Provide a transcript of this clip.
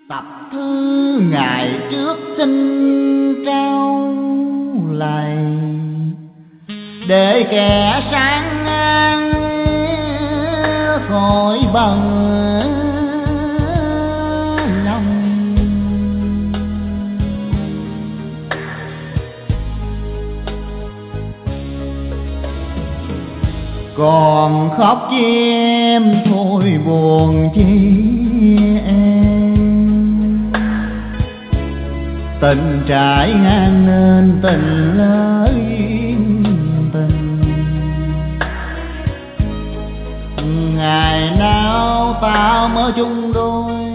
tập thư ngày trước xin trao lại, để kẻ sáng ngang khỏi bần lòng. Còn khóc chi em thôi buồn chi em, tình trải ngang nên tình lỡ tình. Ngày nào ta mới chung đôi